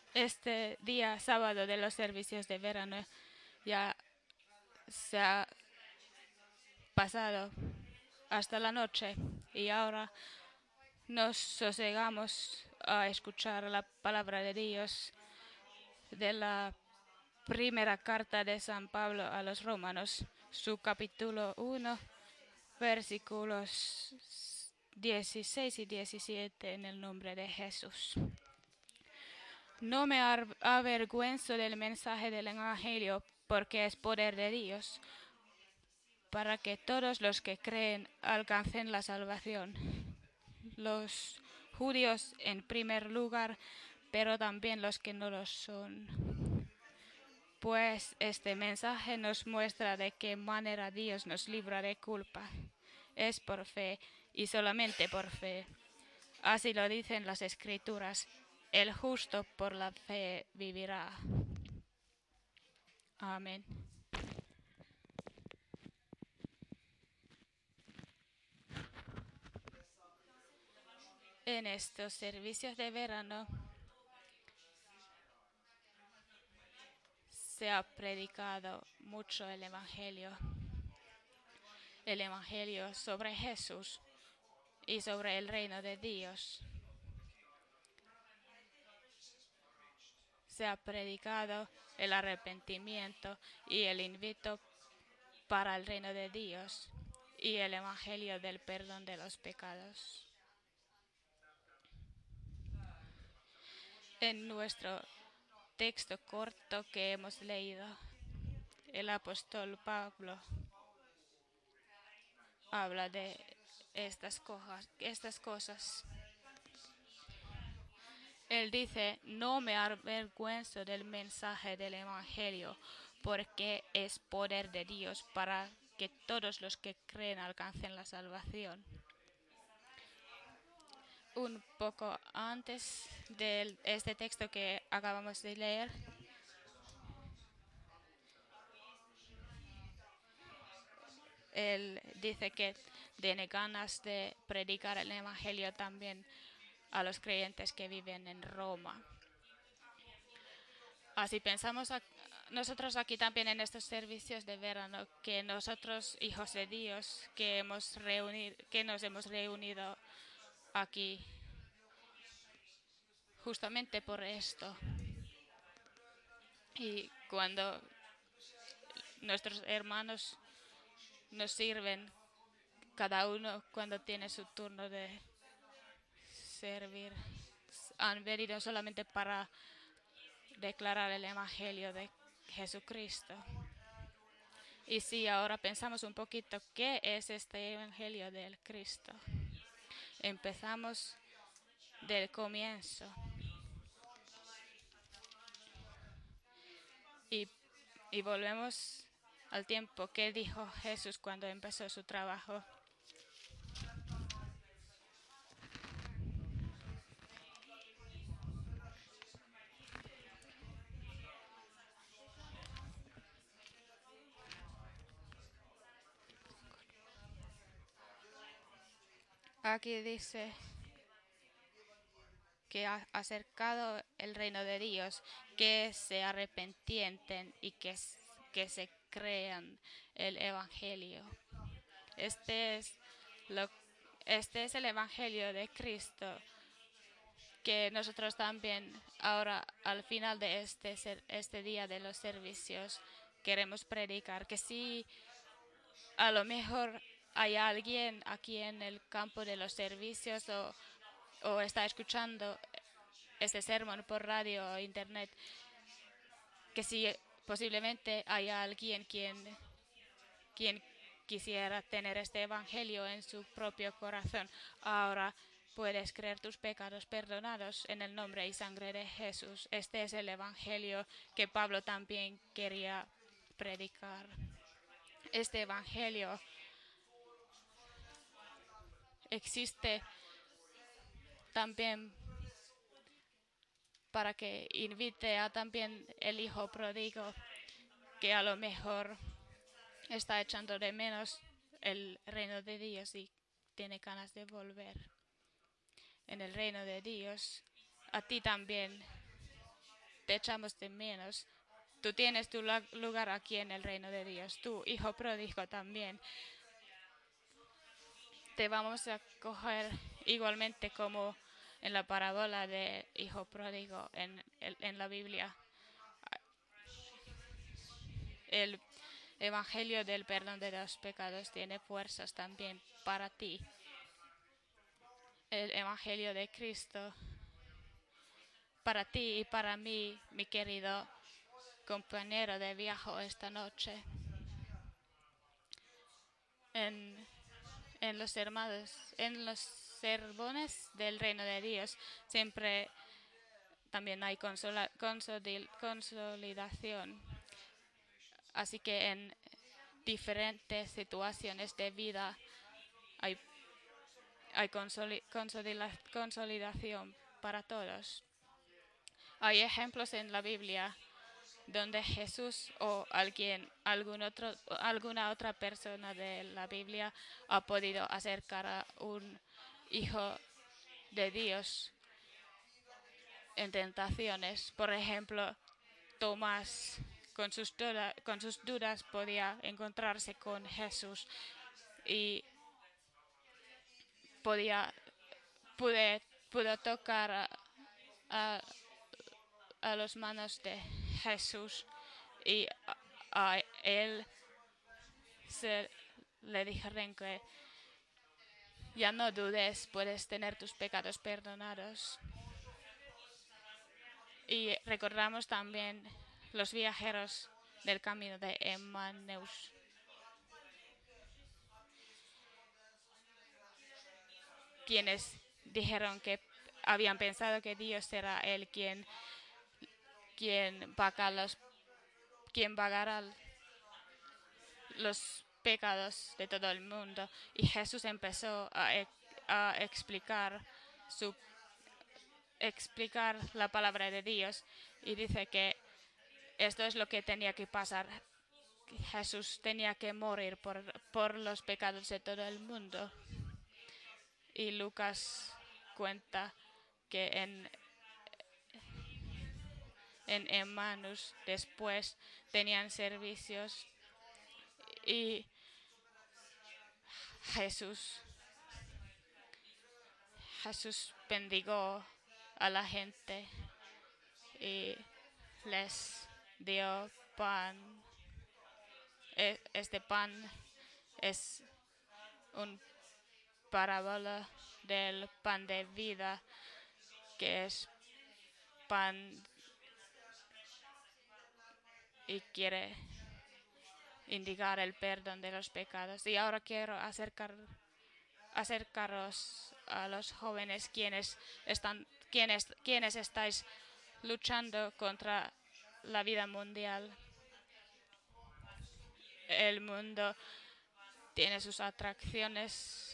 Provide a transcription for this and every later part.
Este día sábado de los servicios de verano ya se ha pasado hasta la noche y ahora nos sosegamos a escuchar la palabra de Dios de la primera carta de San Pablo a los romanos, su capítulo 1, versículos 16 y 17 en el nombre de Jesús. No me avergüenzo del mensaje del Evangelio porque es poder de Dios para que todos los que creen alcancen la salvación. Los judíos en primer lugar, pero también los que no lo son. Pues este mensaje nos muestra de qué manera Dios nos libra de culpa. Es por fe y solamente por fe. Así lo dicen las Escrituras. El justo por la fe vivirá. Amén. En estos servicios de verano se ha predicado mucho el Evangelio sobre Jesús y sobre el reino de Dios. Se ha predicado el arrepentimiento y el invito para el reino de Dios y el Evangelio del perdón de los pecados. En nuestro texto corto que hemos leído, el apóstol Pablo habla de estas cosas. Él dice, no me avergüenzo del mensaje del Evangelio, porque es poder de Dios para que todos los que creen alcancen la salvación. Un poco antes de este texto que acabamos de leer, él dice que tiene ganas de predicar el Evangelio también a los creyentes que viven en Roma. Así pensamos nosotros aquí también en estos servicios de verano, que nosotros, hijos de Dios, que nos hemos reunido aquí justamente por esto. Y cuando nuestros hermanos nos sirven, cada uno cuando tiene su turno de servir, han venido solamente para declarar el Evangelio de Jesucristo. Y si ahora pensamos un poquito, ¿qué es este Evangelio del Cristo? Empezamos del comienzo y, y volvemos al tiempo que dijo Jesús cuando empezó su trabajo. Aquí dice que ha acercado el reino de Dios, que se arrepienten y que se crean el Evangelio. Este es, lo, este es el Evangelio de Cristo que nosotros también ahora al final de este día de los servicios queremos predicar. Que si a lo mejor hay alguien aquí en el campo de los servicios o está escuchando este sermón por radio o internet, que si posiblemente hay alguien quien quisiera tener este evangelio en su propio corazón, ahora puedes creer tus pecados perdonados en el nombre y sangre de Jesús. Este es el evangelio que Pablo también quería predicar. Este evangelio existe también para que invite a también el hijo pródigo que a lo mejor está echando de menos el reino de Dios y tiene ganas de volver en el reino de Dios. A ti también te echamos de menos. Tú tienes tu lugar aquí en el reino de Dios. Tú, hijo pródigo, también. Te vamos a coger igualmente como en la parábola de hijo pródigo en la Biblia. El Evangelio del perdón de los pecados tiene fuerzas también para ti. El Evangelio de Cristo para ti y para mí, mi querido compañero de viaje esta noche. En, en los sermones del reino de Dios siempre también hay consolidación. Así que en diferentes situaciones de vida hay, hay consolidación para todos. Hay ejemplos en la Biblia donde Jesús o alguna otra persona de la Biblia ha podido acercar a un hijo de Dios en tentaciones. Por ejemplo, Tomás con sus dudas podía encontrarse con Jesús y podía, pudo tocar a, a las manos de Jesús y a él le dijeron que ya no dudes, puedes tener tus pecados perdonados. Y recordamos también los viajeros del camino de Emmaus, quienes dijeron que habían pensado que Dios era el quien pagará los pecados de todo el mundo. Y Jesús empezó a explicar la palabra de Dios y dice que esto es lo que tenía que pasar. Jesús tenía que morir por los pecados de todo el mundo. Y Lucas cuenta que en Emmaus después tenían servicios y Jesús bendigó a la gente y les dio pan. Este pan es un parábola del pan de vida, que es pan y quiere indicar el perdón de los pecados. Y ahora quiero acercaros a los jóvenes quienes estáis luchando contra la vida mundial. El mundo tiene sus atracciones,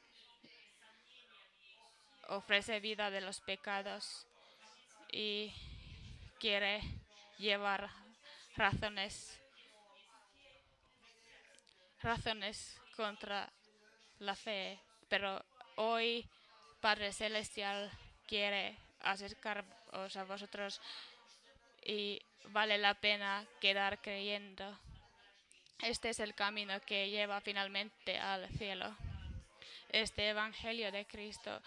ofrece vida de los pecados y quiere llevar razones contra la fe. Pero hoy Padre Celestial quiere acercaros a vosotros y vale la pena quedar creyendo. Este es el camino que lleva finalmente al cielo. Este Evangelio de Cristo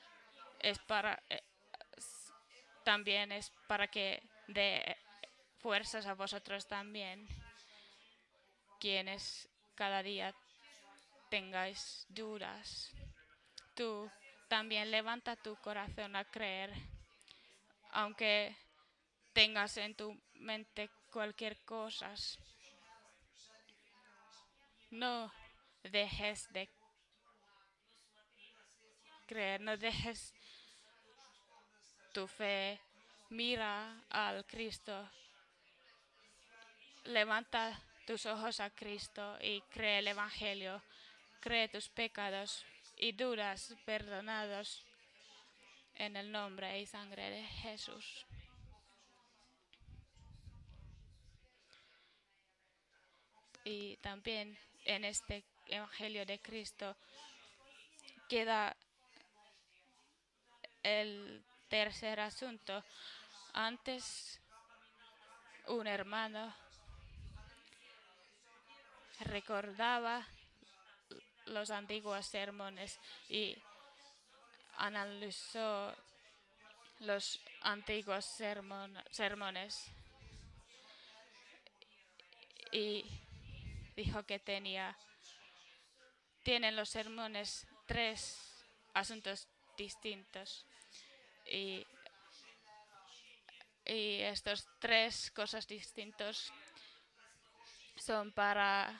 también es para que dé fuerzas a vosotros también, quienes cada día tengáis dudas. Tú también levanta tu corazón a creer, aunque tengas en tu mente cualquier cosa. No dejes de creer, no dejes tu fe. Mira al Cristo. Levanta tus ojos a Cristo y cree el Evangelio. Cree tus pecados y dudas perdonados en el nombre y sangre de Jesús. Y también en este Evangelio de Cristo queda el tercer asunto. Antes un hermano recordaba los antiguos sermones y analizó los antiguos sermones y dijo que tienen los sermones tres asuntos distintos y, y estos tres cosas distintos son para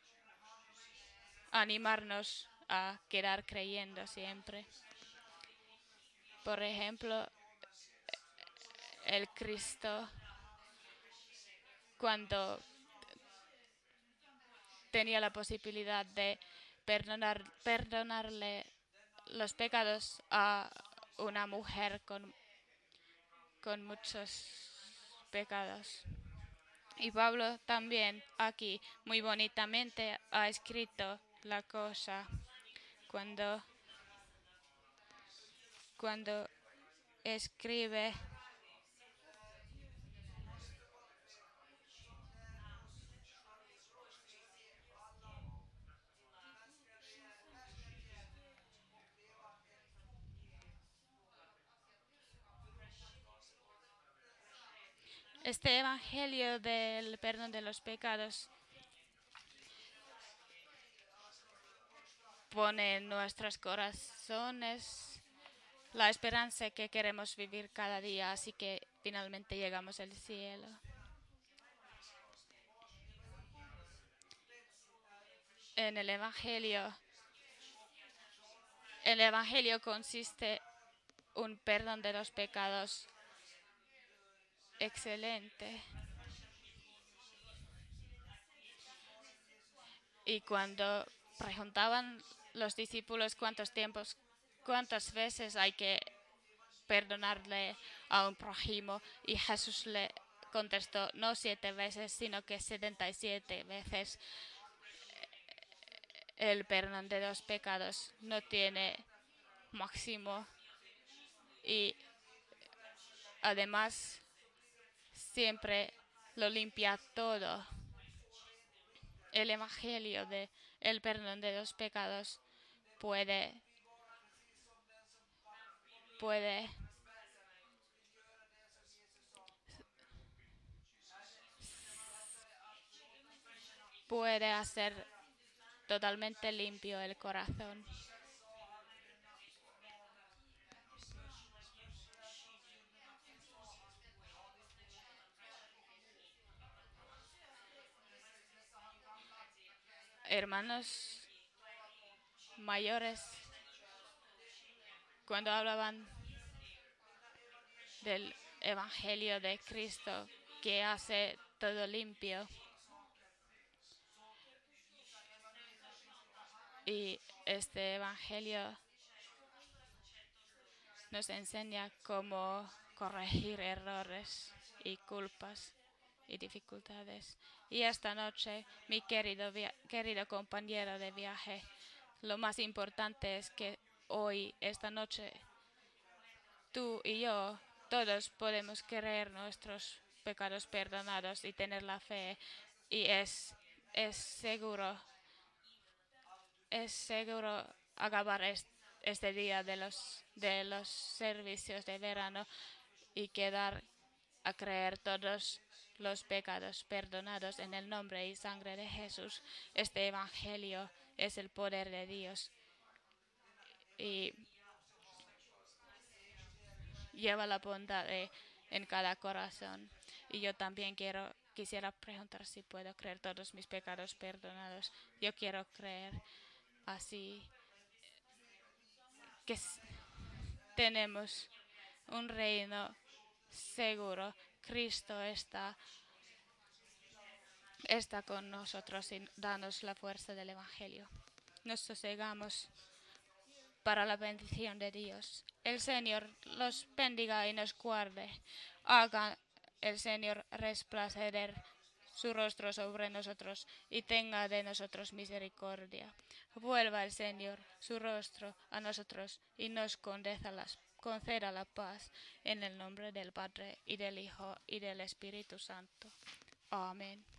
animarnos a quedar creyendo siempre. Por ejemplo, el Cristo cuando tenía la posibilidad de perdonarle los pecados a una mujer con muchos pecados. Y Pablo también aquí muy bonitamente ha escrito la cosa cuando escribe este evangelio del perdón de los pecados pone en nuestros corazones la esperanza que queremos vivir cada día, así que finalmente llegamos al cielo. En el evangelio consiste un perdón de los pecados excelente. Y cuando preguntaban los discípulos cuántas veces hay que perdonarle a un prójimo, y Jesús le contestó no 7 veces, sino que 77 veces. El perdón de los pecados no tiene máximo y además siempre lo limpia todo. El evangelio de el perdón de los pecados puede puede puede hacer totalmente limpio el corazón. Hermanos mayores, cuando hablaban del evangelio de Cristo que hace todo limpio, y este evangelio nos enseña cómo corregir errores y culpas y dificultades. Y esta noche, mi querido compañero de viaje, lo más importante es que hoy, esta noche, tú y yo, todos podemos creer nuestros pecados perdonados y tener la fe. Y es seguro, es seguro acabar este día de los servicios de verano y quedar a creer todos los pecados perdonados en el nombre y sangre de Jesús. Este evangelio es el poder de Dios y lleva la bondad en cada corazón. Y yo también quisiera preguntar si puedo creer todos mis pecados perdonados. Yo quiero creer así que tenemos un reino seguro. Cristo está con nosotros y danos la fuerza del Evangelio. Nos sosegamos para la bendición de Dios. El Señor los bendiga y nos guarde. Haga el Señor resplandecer su rostro sobre nosotros y tenga de nosotros misericordia. Vuelva el Señor su rostro a nosotros y nos conceda la paz en el nombre del Padre y del Hijo y del Espíritu Santo. Amén.